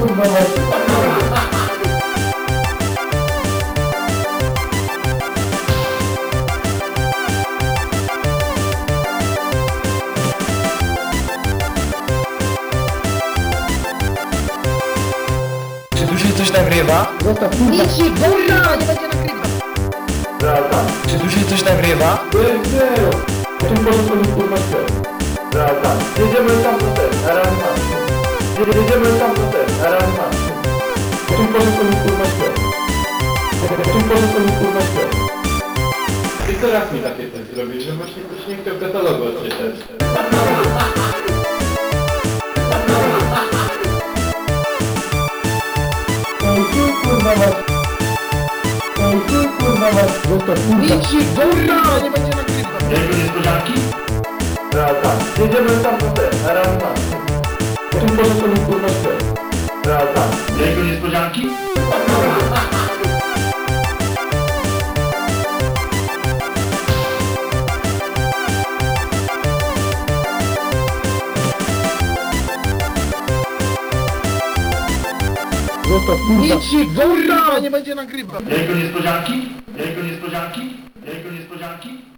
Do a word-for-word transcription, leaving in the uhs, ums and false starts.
kurwa mać. Czy tu się coś nagrywa? Zostaw kurwa. Nic się kurwa nie będzie nagrywał. Wracam. Czy tu się coś nagrywa? Jest zero. O tym porządku mi kurwa chce. Wracam. Jedziemy tam na ten, na raz na. Jedziemy tam na ten, na raz na. O tym porządku mi kurwa chce. O tym porządku mi kurwa chce. I teraz mi takie coś zrobić, że właśnie ktoś nie chciał katalogu odczytać. Ej, ty kurwa mać. Ej, ty kurwa mać. Zostaw kurwa. Nic się kurwa nie będzie nagrywał. Jego niespodzianki? Wracam. Jedziemy tam na ten, na raz na. O tym porządku mi kurwa chce. Wracam. Jego niespodzianki? Zostaw kurwa. Nic się kurwa nie będzie nagrywał. Jego niespodzianki? Jego niespodzianki? Jego niespodzianki?